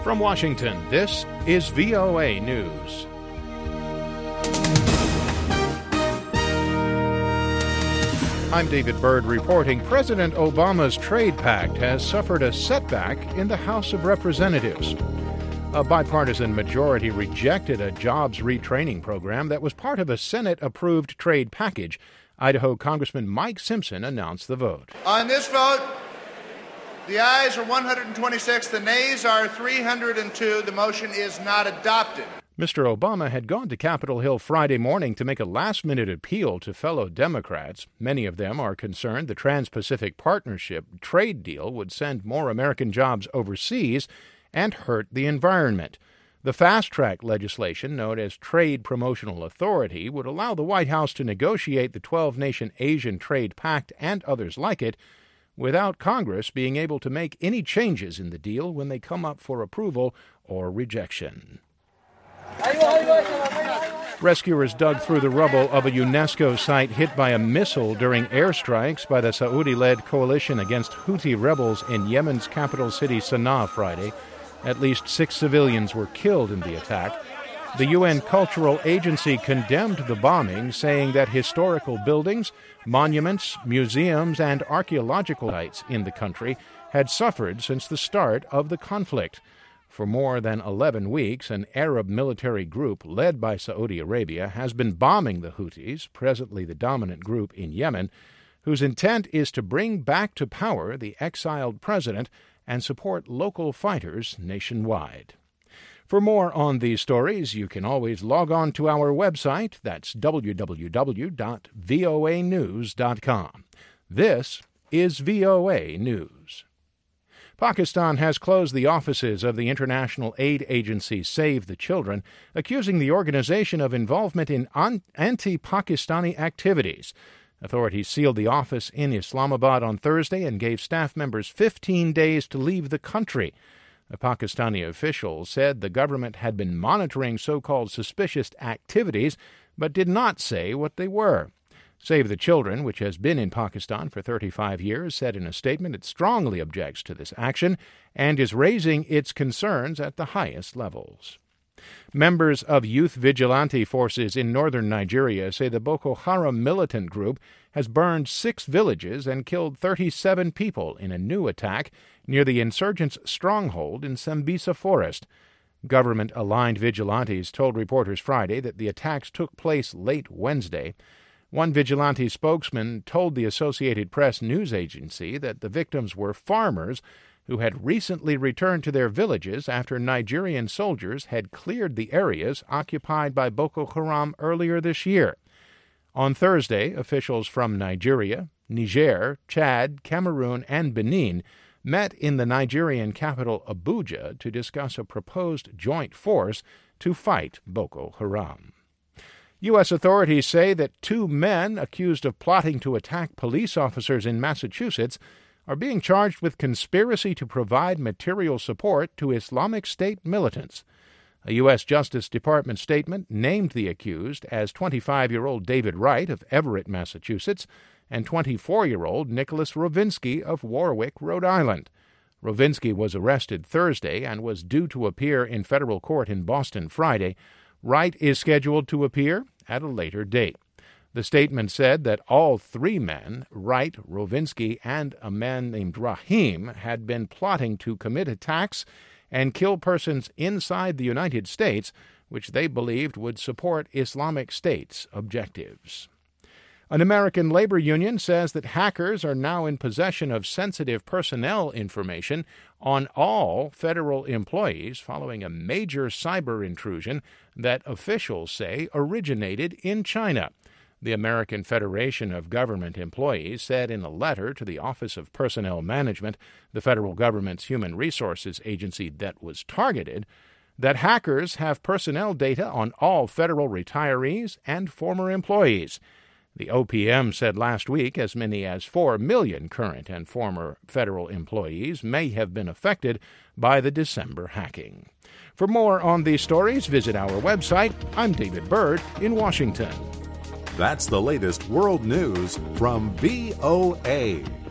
From Washington, this is VOA News. I'm David Byrd reporting President Obama's trade pact has suffered a setback in the House of Representatives. A bipartisan majority rejected a jobs retraining program that was part of a Senate-approved trade package. Idaho Congressman Mike Simpson announced the vote. On this vote, the ayes are 126, the nays are 302. The motion is not adopted. Mr. Obama had gone to Capitol Hill Friday morning to make a last-minute appeal to fellow Democrats. Many of them are concerned the Trans-Pacific Partnership trade deal would send more American jobs overseas and hurt the environment. The fast-track legislation, known as Trade Promotional Authority, would allow the White House to negotiate the 12-nation Asian Trade Pact and others like it without Congress being able to make any changes in the deal when they come up for approval or rejection. Rescuers dug through the rubble of a UNESCO site hit by a missile during airstrikes by the Saudi-led coalition against Houthi rebels in Yemen's capital city Sana'a Friday. At least 6 civilians were killed in the attack. The UN Cultural Agency condemned the bombing, saying that historical buildings, monuments, museums, and archaeological sites in the country had suffered since the start of the conflict. For more than 11 weeks, an Arab military group led by Saudi Arabia has been bombing the Houthis, presently the dominant group in Yemen, whose intent is to bring back to power the exiled president and support local fighters nationwide. For more on these stories, you can always log on to our website. That's www.voanews.com. This is VOA News. Pakistan has closed the offices of the international aid agency Save the Children, accusing the organization of involvement in anti-Pakistani activities. Authorities sealed the office in Islamabad on Thursday and gave staff members 15 days to leave the country. A Pakistani official said the government had been monitoring so-called suspicious activities, but did not say what they were. Save the Children, which has been in Pakistan for 35 years, said in a statement it strongly objects to this action and is raising its concerns at the highest levels. Members of youth vigilante forces in northern Nigeria say the Boko Haram militant group has burned 6 villages and killed 37 people in a new attack near the insurgents' stronghold in Sambisa Forest. Government-aligned vigilantes told reporters Friday that the attacks took place late Wednesday. One vigilante spokesman told the Associated Press news agency that the victims were farmers who had recently returned to their villages after Nigerian soldiers had cleared the areas occupied by Boko Haram earlier this year. On Thursday, officials from Nigeria, Niger, Chad, Cameroon, and Benin met in the Nigerian capital Abuja to discuss a proposed joint force to fight Boko Haram. U.S. authorities say that 2 men accused of plotting to attack police officers in Massachusetts are being charged with conspiracy to provide material support to Islamic State militants. A U.S. Justice Department statement named the accused as 25-year-old David Wright of Everett, Massachusetts, and 24-year-old Nicholas Rovinsky of Warwick, Rhode Island. Rovinsky was arrested Thursday and was due to appear in federal court in Boston Friday. Wright is scheduled to appear at a later date. The statement said that all 3 men, Wright, Rovinsky, and a man named Rahim, had been plotting to commit attacks and kill persons inside the United States, which they believed would support Islamic State's objectives. An American labor union says that hackers are now in possession of sensitive personnel information on all federal employees following a major cyber intrusion that officials say originated in China. The American Federation of Government Employees said in a letter to the Office of Personnel Management, the federal government's human resources agency that was targeted, that hackers have personnel data on all federal retirees and former employees. The OPM said last week as many as 4 million current and former federal employees may have been affected by the December hacking. For more on these stories, visit our website. I'm David Byrd in Washington. That's the latest world news from VOA.